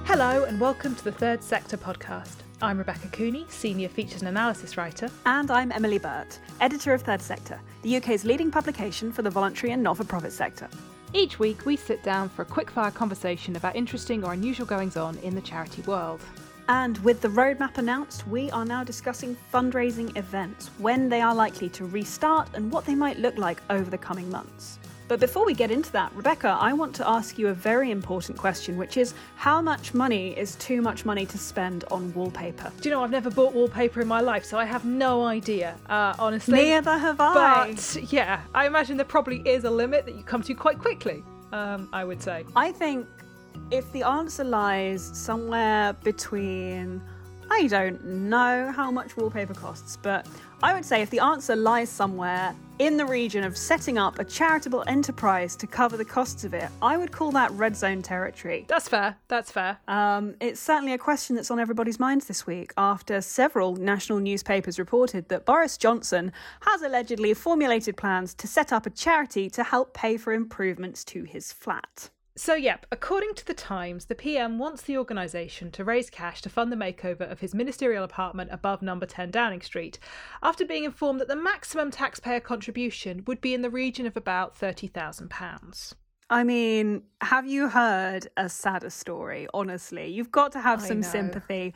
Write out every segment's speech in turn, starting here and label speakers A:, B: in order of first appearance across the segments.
A: Hello and welcome to the Third Sector podcast. I'm Rebecca Cooney, Senior Features and Analysis Writer.
B: And I'm Emily Burt, Editor of Third Sector, the UK's leading publication for the voluntary and not-for-profit sector.
A: Each week we sit down for a quickfire conversation about interesting or unusual goings-on in the charity world.
B: And with the roadmap announced, we are now discussing fundraising events, when they are likely to restart and what they might look like over the coming months. But before we get into that, Rebecca, I want to ask you a very important question, which is how much money is too much money to spend on wallpaper?
A: Do you know, I've never bought wallpaper in my life, so I have no idea, honestly.
B: Neither have I.
A: But yeah, I imagine there probably is a limit that you come to quite quickly, I would say.
B: I think if the answer lies somewhere between, I don't know how much wallpaper costs, but I would say if the answer lies somewhere in the region of setting up a charitable enterprise to cover the costs of it, I would call that red zone territory.
A: That's fair.
B: It's certainly a question that's on everybody's minds this week after several national newspapers reported that Boris Johnson has allegedly formulated plans to set up a charity to help pay for improvements to his flat.
A: So, yep, according to The Times, the PM wants the organisation to raise cash to fund the makeover of his ministerial apartment above number 10 Downing Street, after being informed that the maximum taxpayer contribution would be in the region of about £30,000.
B: I mean, have you heard a sadder story, honestly? You've got to have some sympathy.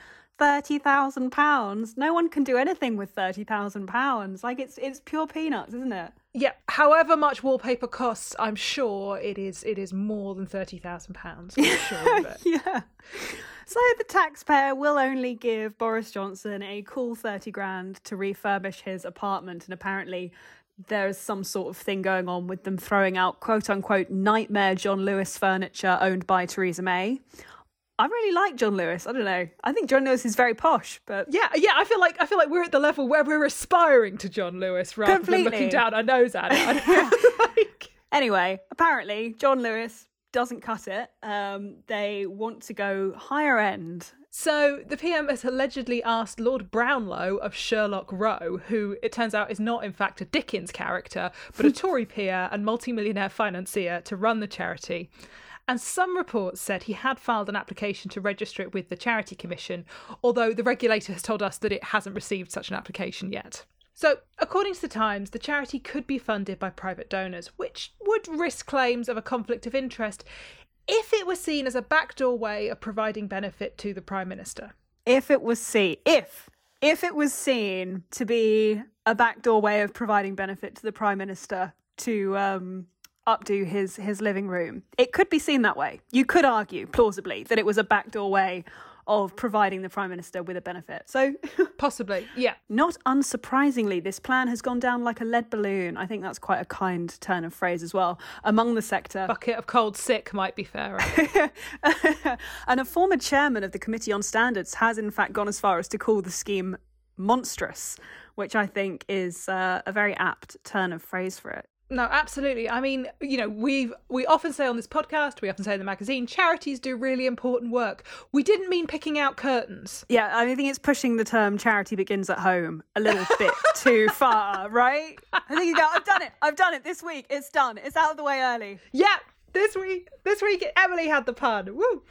B: £30,000. No one can do anything with £30,000. Like, it's pure peanuts, isn't it?
A: Yeah, however much wallpaper costs, I'm sure it is more than £30,000. I'm sure of it.
B: Yeah. So the taxpayer will only give Boris Johnson a cool 30 grand to refurbish his apartment, and apparently there's some sort of thing going on with them throwing out quote-unquote nightmare John Lewis furniture owned by Theresa May. I really like John Lewis. I don't know. I think John Lewis is very posh, but
A: yeah. I feel like we're at the level where we're aspiring to John Lewis rather than looking down our nose at it.
B: Anyway, apparently John Lewis doesn't cut it. They want to go higher end.
A: So the PM has allegedly asked Lord Brownlow of Sherlock Row, who it turns out is not in fact a Dickens character, but a Tory peer and multimillionaire financier, to run the charity. And some reports said he had filed an application to register it with the Charity Commission, although the regulator has told us that it hasn't received such an application yet. So, according to The Times, the charity could be funded by private donors, which would risk claims of a conflict of interest if it was seen as a backdoor way of providing benefit to the Prime Minister.
B: If it was seen to be a backdoor way of providing benefit to the Prime Minister to updo his living room, it could be seen that way. You could argue plausibly that it was a backdoor way of providing the Prime Minister with a benefit. So
A: possibly, yeah.
B: Not unsurprisingly, this plan has gone down like a lead balloon. I think that's quite a kind turn of phrase as well among the sector.
A: Bucket of cold sick might be fairer.
B: And a former chairman of the Committee on Standards has in fact gone as far as to call the scheme monstrous, which I think is a very apt turn of phrase for it.
A: No, absolutely. I mean, you know, we often say on this podcast, we often say in the magazine, charities do really important work. We didn't mean picking out curtains.
B: Yeah, I think it's pushing the term charity begins at home a little bit too far, right? I think you go, I've done it this week. It's done. It's out of the way early.
A: Yeah, this week, Emily had the pun. Woo!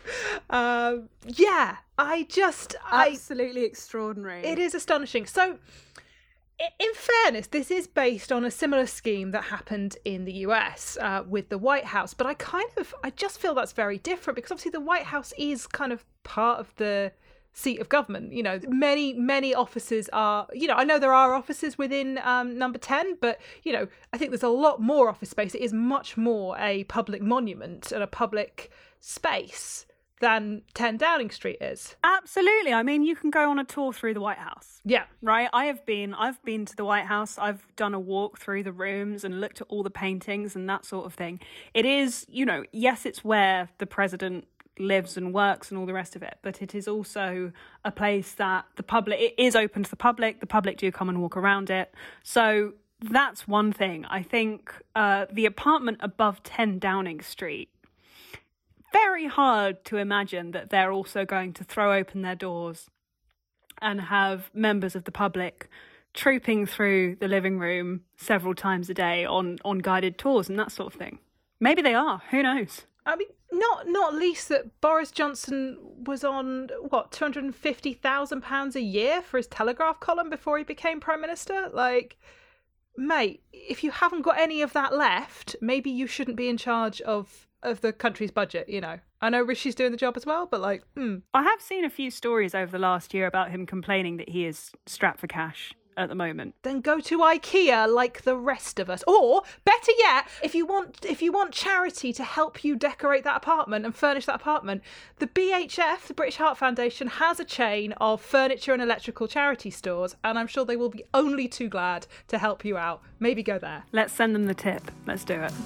B: Absolutely extraordinary.
A: It is astonishing. So, in fairness, this is based on a similar scheme that happened in the US with the White House. But I just feel that's very different because obviously the White House is kind of part of the seat of government. You know, many offices are, you know, I know there are offices within number 10, but, you know, I think there's a lot more office space. It is much more a public monument and a public space than 10 Downing Street is.
B: Absolutely. I mean, you can go on a tour through the White House.
A: Yeah.
B: Right? I've been to the White House. I've done a walk through the rooms and looked at all the paintings and that sort of thing. It is, you know, yes, it's where the president lives and works and all the rest of it, but it is also a place that it is open to the public do come and walk around it. So that's one thing. I think the apartment above 10 Downing Street, very hard to imagine that they're also going to throw open their doors and have members of the public trooping through the living room several times a day on guided tours and that sort of thing. Maybe they are. Who knows?
A: I mean, not least that Boris Johnson was on, what, £250,000 a year for his Telegraph column before he became Prime Minister? Like, mate, if you haven't got any of that left, maybe you shouldn't be in charge of the country's budget, you know. I know Rishi's doing the job as well, but like,
B: I have seen a few stories over the last year about him complaining that he is strapped for cash at the moment.
A: Then go to IKEA like the rest of us. Or, better yet, if you want charity to help you decorate that apartment and furnish that apartment, the BHF, the British Heart Foundation, has a chain of furniture and electrical charity stores, and I'm sure they will be only too glad to help you out. Maybe go there.
B: Let's send them the tip. Let's do it.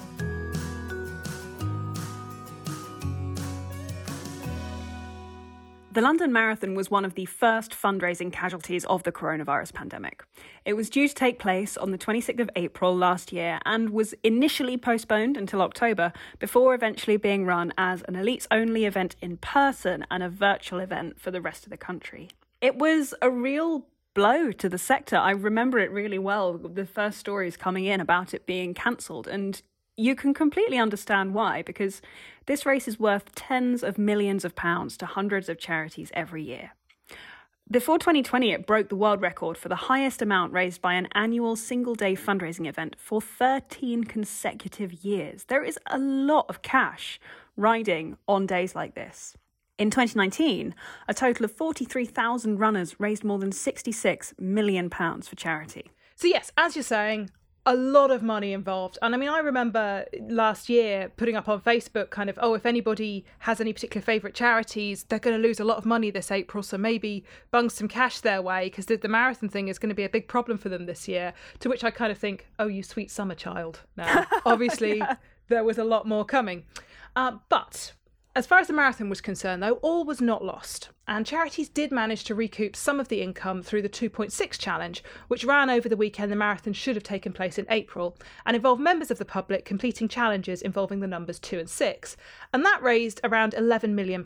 B: The London Marathon was one of the first fundraising casualties of the coronavirus pandemic. It was due to take place on the 26th of April last year and was initially postponed until October before eventually being run as an elites-only event in person and a virtual event for the rest of the country. It was a real blow to the sector. I remember it really well, the first stories coming in about it being cancelled, and you can completely understand why, because this race is worth tens of millions of pounds to hundreds of charities every year. Before 2020, it broke the world record for the highest amount raised by an annual single-day fundraising event for 13 consecutive years. There is a lot of cash riding on days like this. In 2019, a total of 43,000 runners raised more than £66 million for charity.
A: So yes, as you're saying, a lot of money involved. And I mean, I remember last year putting up on Facebook kind of, if anybody has any particular favourite charities, they're going to lose a lot of money this April, so maybe bung some cash their way, because the marathon thing is going to be a big problem for them this year. To which I kind of think, oh, you sweet summer child. Now, obviously, There was a lot more coming. But as far as the marathon was concerned, though, all was not lost, and charities did manage to recoup some of the income through the 2.6 challenge, which ran over the weekend the marathon should have taken place in April, and involved members of the public completing challenges involving the numbers 2 and 6, and that raised around £11 million.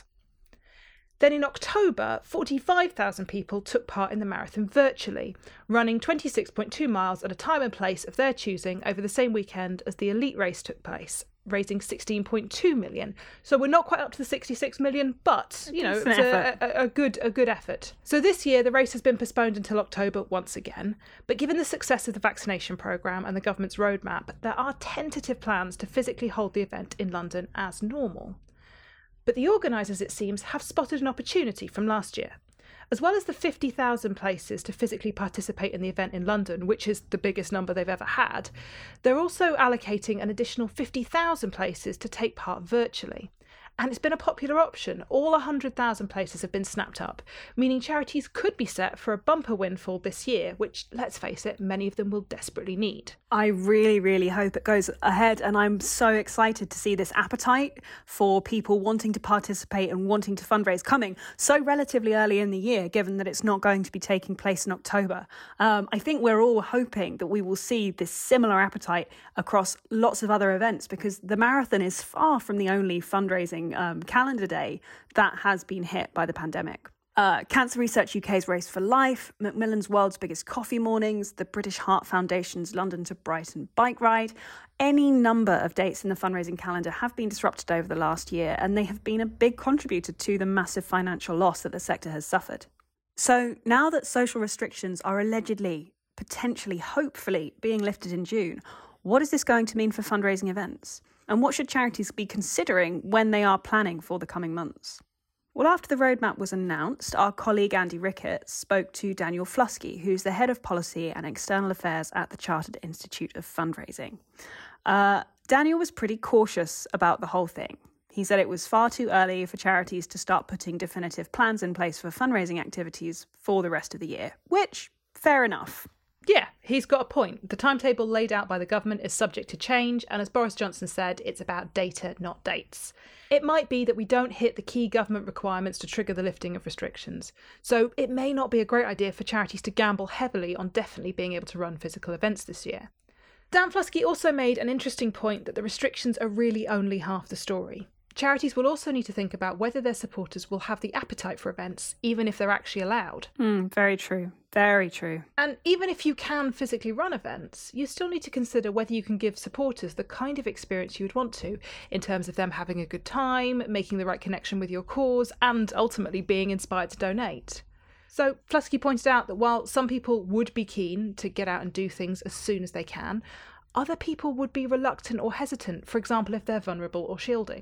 A: Then in October, 45,000 people took part in the marathon virtually, running 26.2 miles at a time and place of their choosing over the same weekend as the elite race took place, raising 16.2 million. So we're not quite up to the 66 million, but, you know, it's a good effort. So this year, the race has been postponed until October once again. But given the success of the vaccination programme and the government's roadmap, there are tentative plans to physically hold the event in London as normal. But the organisers, it seems, have spotted an opportunity from last year. As well as the 50,000 places to physically participate in the event in London, which is the biggest number they've ever had, they're also allocating an additional 50,000 places to take part virtually. And it's been a popular option. All 100,000 places have been snapped up, meaning charities could be set for a bumper windfall this year, which, let's face it, many of them will desperately need.
B: I really, really hope it goes ahead, and I'm so excited to see this appetite for people wanting to participate and wanting to fundraise coming so relatively early in the year, given that it's not going to be taking place in October. I think we're all hoping that we will see this similar appetite across lots of other events, because the marathon is far from the only fundraising calendar day that has been hit by the pandemic. Cancer Research UK's Race for Life, Macmillan's World's Biggest Coffee Mornings, the British Heart Foundation's London to Brighton bike ride, any number of dates in the fundraising calendar have been disrupted over the last year, and they have been a big contributor to the massive financial loss that the sector has suffered. So now that social restrictions are allegedly, potentially, hopefully being lifted in June, what is this going to mean for fundraising events? And what should charities be considering when they are planning for the coming months? Well, after the roadmap was announced, our colleague Andy Ricketts spoke to Daniel Flusky, who's the head of policy and external affairs at the Chartered Institute of Fundraising. Daniel was pretty cautious about the whole thing. He said it was far too early for charities to start putting definitive plans in place for fundraising activities for the rest of the year, which, fair enough.
A: Yeah, he's got a point. The timetable laid out by the government is subject to change, and as Boris Johnson said, it's about data, not dates. It might be that we don't hit the key government requirements to trigger the lifting of restrictions, so it may not be a great idea for charities to gamble heavily on definitely being able to run physical events this year. Dan Flusky also made an interesting point that the restrictions are really only half the story. Charities will also need to think about whether their supporters will have the appetite for events, even if they're actually allowed.
B: Very true. Very true.
A: And even if you can physically run events, you still need to consider whether you can give supporters the kind of experience you would want to, in terms of them having a good time, making the right connection with your cause, and ultimately being inspired to donate. So Flusky pointed out that while some people would be keen to get out and do things as soon as they can, other people would be reluctant or hesitant, for example, if they're vulnerable or shielding.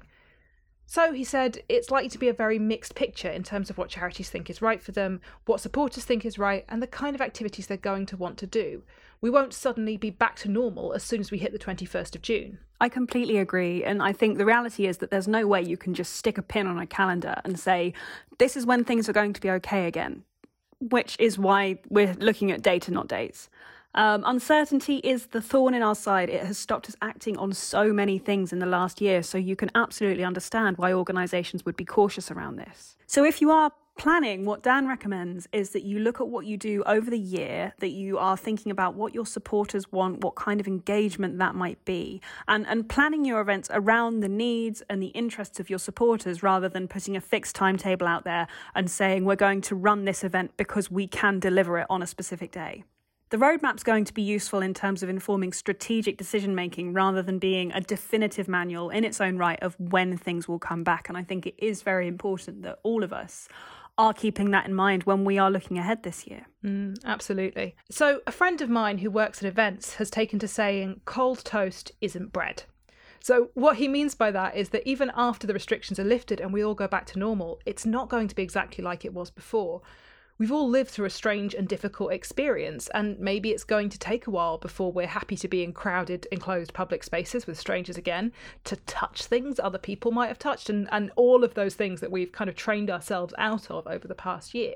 A: So, he said, it's likely to be a very mixed picture in terms of what charities think is right for them, what supporters think is right, and the kind of activities they're going to want to do. We won't suddenly be back to normal as soon as we hit the 21st of June.
B: I completely agree, and I think the reality is that there's no way you can just stick a pin on a calendar and say, this is when things are going to be okay again, which is why we're looking at data, not dates. Uncertainty is the thorn in our side. It has stopped us acting on so many things in the last year, so you can absolutely understand why organisations would be cautious around this. So if you are planning, what Dan recommends is that you look at what you do over the year, that you are thinking about what your supporters want, what kind of engagement that might be, and planning your events around the needs and the interests of your supporters rather than putting a fixed timetable out there and saying we're going to run this event because we can deliver it on a specific day. The roadmap's going to be useful in terms of informing strategic decision-making rather than being a definitive manual in its own right of when things will come back. And I think it is very important that all of us are keeping that in mind when we are looking ahead this year.
A: Absolutely. So a friend of mine who works at events has taken to saying cold toast isn't bread. So what he means by that is that even after the restrictions are lifted and we all go back to normal, it's not going to be exactly like it was before. We've all lived through a strange and difficult experience, and maybe it's going to take a while before we're happy to be in crowded, enclosed public spaces with strangers again, to touch things other people might have touched, and all of those things that we've kind of trained ourselves out of over the past year.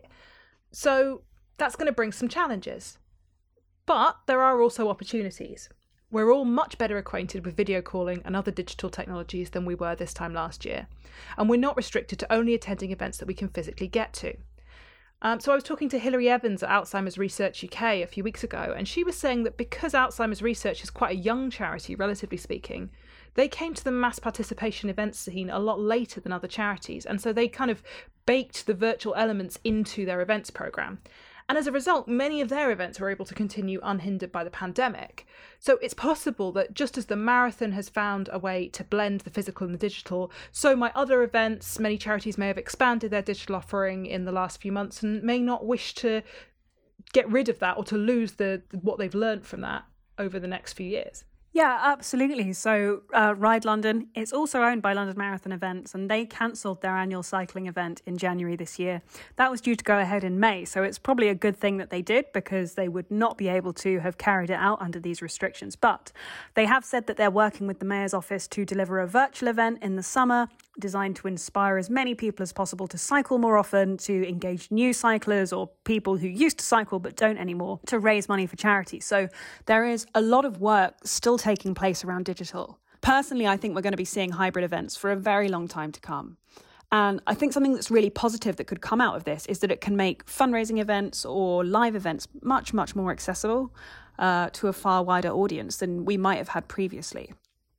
A: So that's going to bring some challenges. But there are also opportunities. We're all much better acquainted with video calling and other digital technologies than we were this time last year, and we're not restricted to only attending events that we can physically get to. So I was talking to Hilary Evans at Alzheimer's Research UK a few weeks ago, and she was saying that because Alzheimer's Research is quite a young charity, relatively speaking, they came to the mass participation event scene a lot later than other charities, and so they kind of baked the virtual elements into their events programme. And as a result, many of their events were able to continue unhindered by the pandemic. So it's possible that just as the marathon has found a way to blend the physical and the digital, so might other events. Many charities may have expanded their digital offering in the last few months and may not wish to get rid of that or to lose what they've learned from that over the next few years.
B: Yeah, absolutely. So Ride London, it's also owned by London Marathon Events, and they cancelled their annual cycling event in January this year. That was due to go ahead in May, so it's probably a good thing that they did because they would not be able to have carried it out under these restrictions. But they have said that they're working with the Mayor's office to deliver a virtual event in the summer designed to inspire as many people as possible to cycle more often, to engage new cyclers or people who used to cycle but don't anymore, to raise money for charity. So there is a lot of work still taking place around digital. Personally, I think we're going to be seeing hybrid events for a very long time to come. And I think something that's really positive that could come out of this is that it can make fundraising events or live events much, much more accessible to a far wider audience than we might have had previously.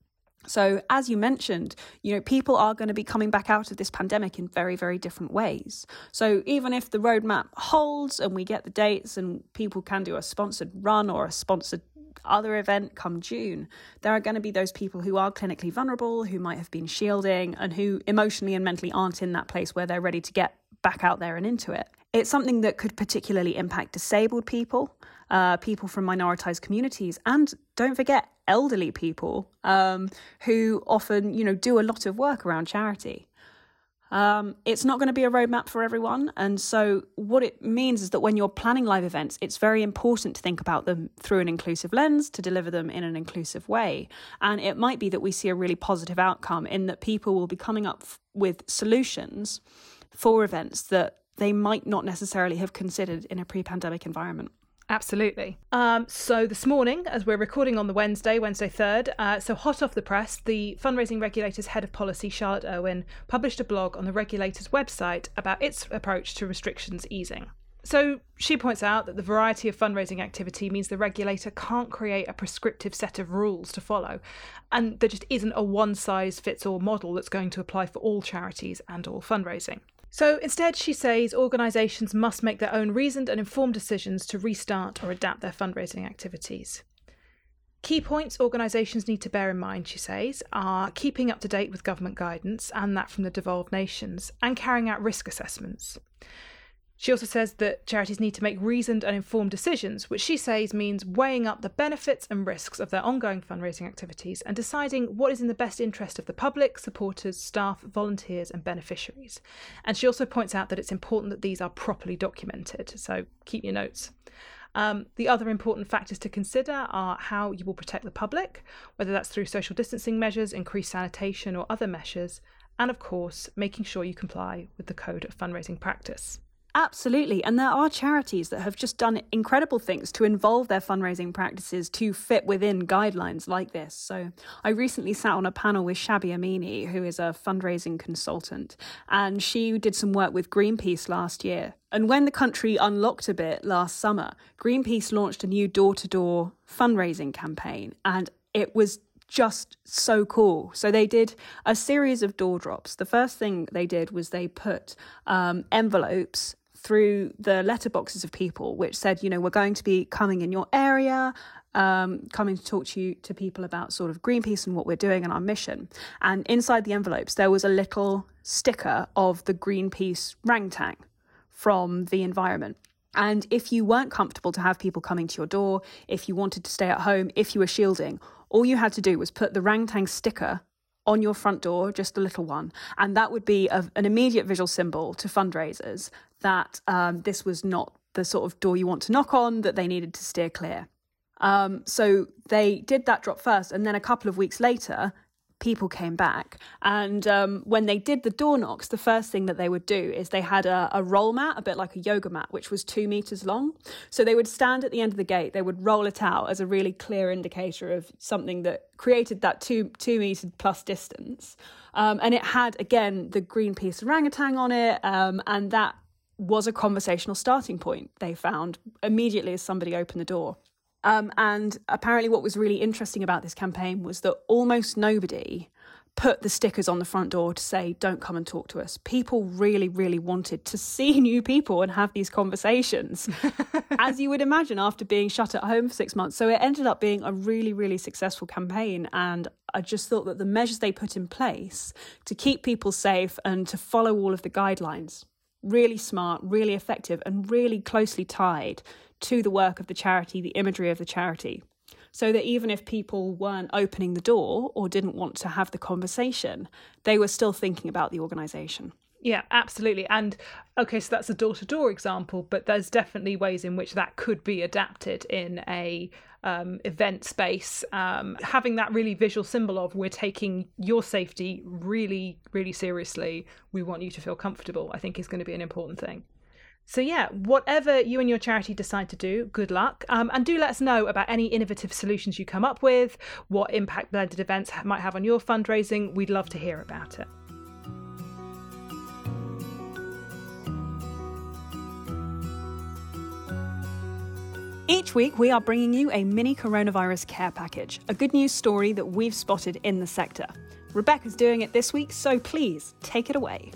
B: So as you mentioned, people are going to be coming back out of this pandemic in very, very different ways. So even if the roadmap holds and we get the dates and people can do a sponsored run or a sponsored other event come June, there are going to be those people who are clinically vulnerable, who might have been shielding and who emotionally and mentally aren't in that place where they're ready to get back out there and into it. It's something that could particularly impact disabled people, people from minoritized communities, and don't forget elderly people who often, do a lot of work around charity. It's not going to be a roadmap for everyone. And so what it means is that when you're planning live events, it's very important to think about them through an inclusive lens, to deliver them in an inclusive way. And it might be that we see a really positive outcome in that people will be coming up with solutions for events that they might not necessarily have considered in a pre-pandemic environment.
A: Absolutely. So this morning, as we're recording on the Wednesday 3rd, so hot off the press, the Fundraising Regulator's Head of Policy, Charlotte Irwin, published a blog on the regulator's website about its approach to restrictions easing. So she points out that the variety of fundraising activity means the regulator can't create a prescriptive set of rules to follow, and there just isn't a one-size-fits-all model that's going to apply for all charities and all fundraising. So instead, she says organisations must make their own reasoned and informed decisions to restart or adapt their fundraising activities. Key points organisations need to bear in mind, she says, are keeping up to date with government guidance, and that from the devolved nations, and carrying out risk assessments. She also says that charities need to make reasoned and informed decisions, which she says means weighing up the benefits and risks of their ongoing fundraising activities and deciding what is in the best interest of the public, supporters, staff, volunteers and beneficiaries. And she also points out that it's important that these are properly documented, so keep your notes. The other important factors to consider are how you will protect the public, whether that's through social distancing measures, increased sanitation or other measures, and of course, making sure you comply with the Code of Fundraising Practice.
B: Absolutely. And there are charities that have just done incredible things to involve their fundraising practices to fit within guidelines like this. So I recently sat on a panel with Shabi Amini, who is a fundraising consultant, and she did some work with Greenpeace last year. And when the country unlocked a bit last summer, Greenpeace launched a new door-to-door fundraising campaign, and it was just so cool. So they did a series of door drops. The first thing they did was they put envelopes through the letterboxes of people, which said, we're going to be coming in your area, coming to talk to people about sort of Greenpeace and what we're doing and our mission. And inside the envelopes, there was a little sticker of the Greenpeace rangtang from the environment. And if you weren't comfortable to have people coming to your door, if you wanted to stay at home, if you were shielding, all you had to do was put the rangtang sticker on your front door, just a little one. And that would be an immediate visual symbol to fundraisers that this was not the sort of door you want to knock on, that they needed to steer clear. So they did that drop first. And then a couple of weeks later, people came back. And when they did the door knocks, the first thing that they would do is they had a roll mat, a bit like a yoga mat, which was 2 meters long. So they would stand at the end of the gate, they would roll it out as a really clear indicator of something that created that 2 meter plus distance. And it had, again, the Greenpeace orangutan on it. And that was a conversational starting point, they found, immediately as somebody opened the door. And apparently what was really interesting about this campaign was that almost nobody put the stickers on the front door to say, don't come and talk to us. People really, really wanted to see new people and have these conversations, as you would imagine, after being shut at home for 6 months. So it ended up being a really, really successful campaign. And I just thought that the measures they put in place to keep people safe and to follow all of the guidelines, really smart, really effective, and really closely tied to the work of the charity, the imagery of the charity, so that even if people weren't opening the door or didn't want to have the conversation, they were still thinking about the organisation.
A: Yeah, absolutely. And okay, so that's a door-to-door example, but there's definitely ways in which that could be adapted in a event space. Having that really visual symbol of, we're taking your safety really, really seriously, we want you to feel comfortable, I think is going to be an important thing. So yeah, whatever you and your charity decide to do, good luck. And do let us know about any innovative solutions you come up with, what impact blended events might have on your fundraising. We'd love to hear about it.
B: Each week, we are bringing you a mini coronavirus care package, a good news story that we've spotted in the sector. Rebecca's doing it this week, so please take it away.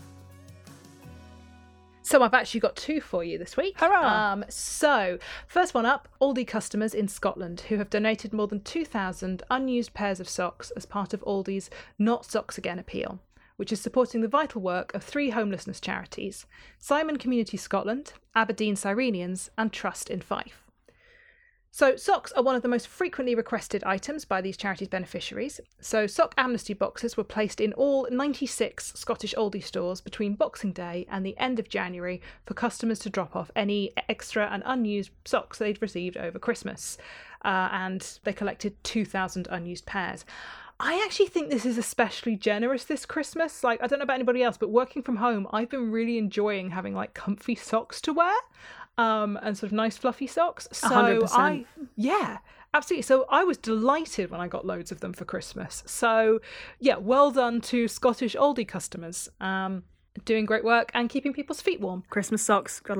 A: So I've actually got two for you this week.
B: Hurrah!
A: So first one up, Aldi customers in Scotland who have donated more than 2,000 unused pairs of socks as part of Aldi's Not Socks Again appeal, which is supporting the vital work of 3 homelessness charities, Simon Community Scotland, Aberdeen Cyrenians and Trust in Fife. So socks are one of the most frequently requested items by these charities' beneficiaries. So sock amnesty boxes were placed in all 96 Scottish Aldi stores between Boxing Day and the end of January for customers to drop off any extra and unused socks they'd received over Christmas. And they collected 2,000 unused pairs. I actually think this is especially generous this Christmas. Like, I don't know about anybody else, but working from home, I've been really enjoying having like comfy socks to wear. And sort of nice fluffy socks. So
B: 100%.
A: Yeah, absolutely. So I was delighted when I got loads of them for Christmas. So yeah, well done to Scottish Aldi customers. Doing great work and keeping people's feet warm.
B: Christmas socks, gotta love it.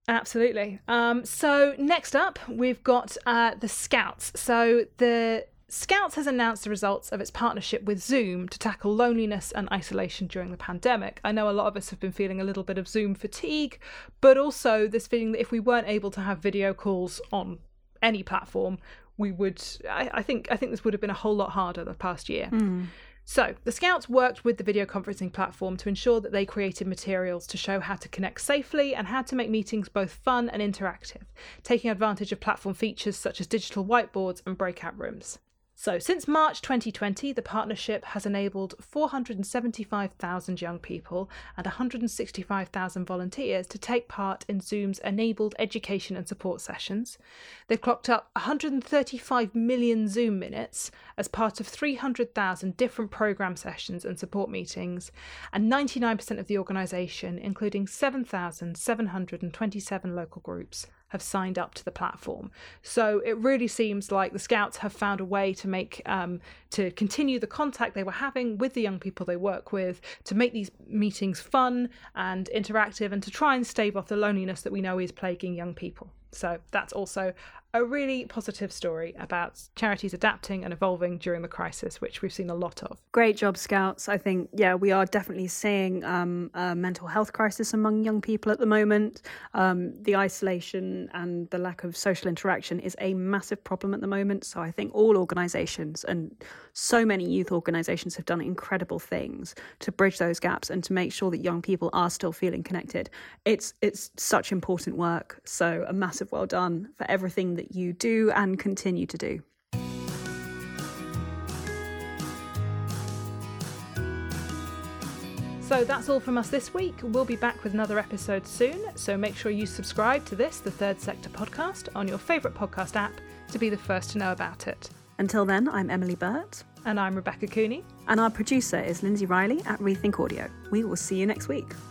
A: Absolutely. So next up, we've got the Scouts. So the Scouts has announced the results of its partnership with Zoom to tackle loneliness and isolation during the pandemic. I know a lot of us have been feeling a little bit of Zoom fatigue, but also this feeling that if we weren't able to have video calls on any platform, we would. I think this would have been a whole lot harder the past year. So the Scouts worked with the video conferencing platform to ensure that they created materials to show how to connect safely and how to make meetings both fun and interactive, taking advantage of platform features such as digital whiteboards and breakout rooms. So since March 2020, the partnership has enabled 475,000 young people and 165,000 volunteers to take part in Zoom's enabled education and support sessions. They've clocked up 135 million Zoom minutes as part of 300,000 different programme sessions and support meetings, and 99% of the organisation, including 7,727 local groups, have signed up to the platform. So it really seems like the Scouts have found a way to make to continue the contact they were having with the young people they work with, to make these meetings fun and interactive, and to try and stave off the loneliness that we know is plaguing young people. So that's also a really positive story about charities adapting and evolving during the crisis, which we've seen a lot of.
B: Great job, Scouts. I think, we are definitely seeing a mental health crisis among young people at the moment. The isolation and the lack of social interaction is a massive problem at the moment. So I think all organisations, and so many youth organisations, have done incredible things to bridge those gaps and to make sure that young people are still feeling connected. It's such important work. So a massive well done for everything that you do and continue to do.
A: So that's all from us this week. We'll be back with another episode soon, so make sure you subscribe to this, the Third Sector podcast, on your favourite podcast app to be the first to know about it.
B: Until then, I'm Emily Burt.
A: And I'm Rebecca Cooney.
B: And our producer is Lindsay Riley at Rethink Audio. We will see you next week.